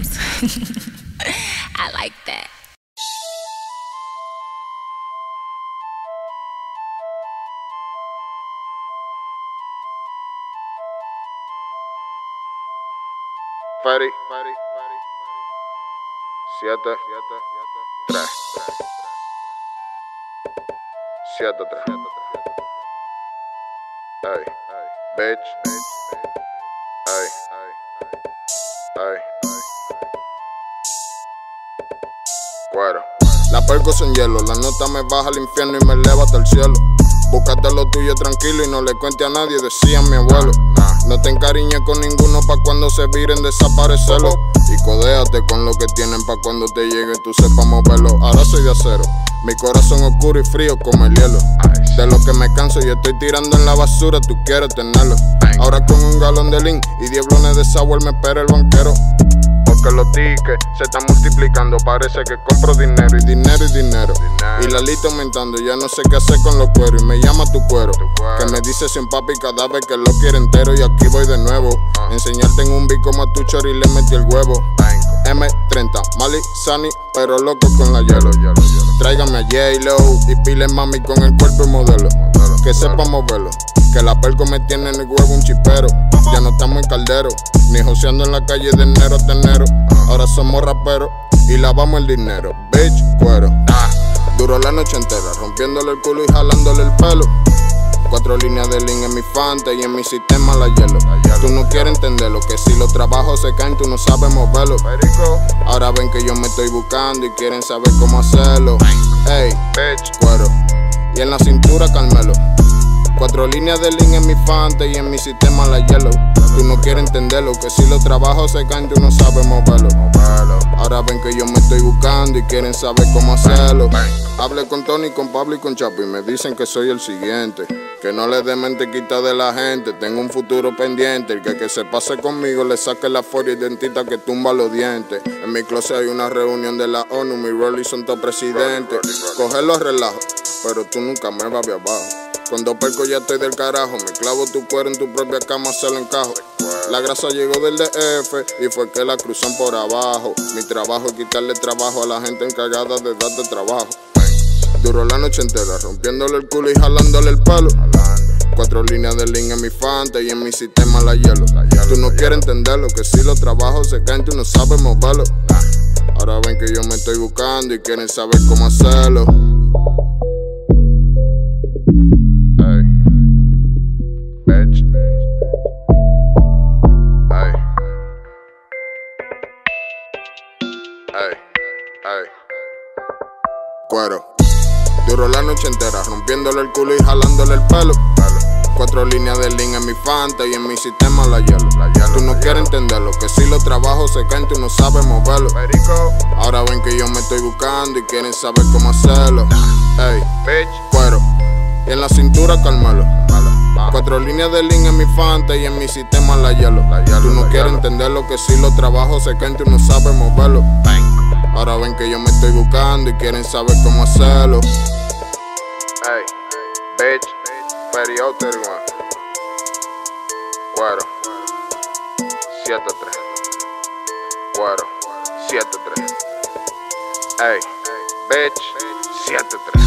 bars. I like that. Fari, 7, 3, 7, 3. Ay, bitch. Ay, ay. Cuero. La perco sin hielo, la nota me baja al infierno y me eleva hasta el cielo. Búscate lo tuyo tranquilo y no le cuente a nadie, decía mi abuelo. No te encariñes con ninguno pa' cuando se viren desaparecerlo. Y codéate con lo que tienen pa' cuando te llegue tú sepas moverlo. Ahora soy de acero, mi corazón oscuro y frío como el hielo. De lo que me canso y estoy tirando en la basura, tú quieres tenerlo. Ahora con un galón de lean y 10 blones de sour me espera el banquero. Porque los tickets se están multiplicando, parece que compro dinero y dinero y dinero. Y la lista aumentando, ya no sé qué hacer con los cueros. Y me llama tu cuero, que me dice sin papi cada vez que lo quiere entero. Y aquí voy de nuevo, enseñarte en un bico más tu chori y le metí el huevo. M30, Mali, Sunny, pero loco con la hielo. Tráigame a J-Lo y pile mami con el cuerpo y modelo. Que sepa moverlo, que la perco me tiene en el huevo un chipero. Ya no estamos en caldero, ni joseando en la calle de enero hasta enero. Ahora somos raperos y lavamos el dinero. Bitch, cuero. Duro la noche entera, rompiéndole el culo y jalándole el pelo. 4 líneas de link en mi Fanta y en mi sistema la hielo. Tú no quieres entenderlo, que si los trabajos se caen tú no sabes moverlo. Ahora ven que yo me estoy buscando y quieren saber cómo hacerlo. Ey, bitch, cuero. Y en la cintura Carmelo. 4 líneas de link en mi Fanta y en mi sistema la hielo. Tú no quieres entenderlo, que si los trabajos se caen tú no sabes moverlo. Ahora ven que yo me estoy buscando y quieren saber cómo hacerlo. Hablé con Tony, con Pablo y con Chapo y me dicen que soy el siguiente. Que no le dé mente quita de la gente, tengo un futuro pendiente. El que se pase conmigo le saque la foria identita que tumba los dientes. En mi closet hay una reunión de la ONU, mi Rolly son todos presidentes. Cogerlo a relajo, pero tú nunca me vas de abajo. Con 2 percos ya estoy del carajo, me clavo tu cuero en tu propia cama, se lo encajo. La grasa llegó del DF y fue que la cruzan por abajo. Mi trabajo es quitarle trabajo a la gente encargada de darte trabajo. Duro la noche entera, rompiéndole el culo y jalándole el pelo. 4 líneas de link en mi Fanta y en mi sistema la hielo. Tú no quieres entenderlo, que si los trabajos se caen tú no sabes moverlo. Ahora ven que yo me estoy buscando y quieren saber cómo hacerlo. Bitch. Ay. Cuero. Duro la noche entera, rompiéndole el culo y jalándole el pelo. 4 líneas de link en mi Fanta y en mi sistema la hielo. Tú no quieres entenderlo, que si los trabajos se caen tú no sabes moverlo. Ahora ven que yo me estoy buscando y quieren saber cómo hacerlo. Ey, bitch, cuero. Y en la cintura Carmelo. 4 líneas de link en mi Fanta y en mi sistema la hielo. Tú no quieres entenderlo, que si los trabajos se caen tú no sabes moverlo. Ahora ven que yo me estoy buscando y quieren saber cómo hacerlo. Ey, bitch, Fari out 31. Cuero, 7-3. Cuero, 7-3. Ey, bitch, 7-3.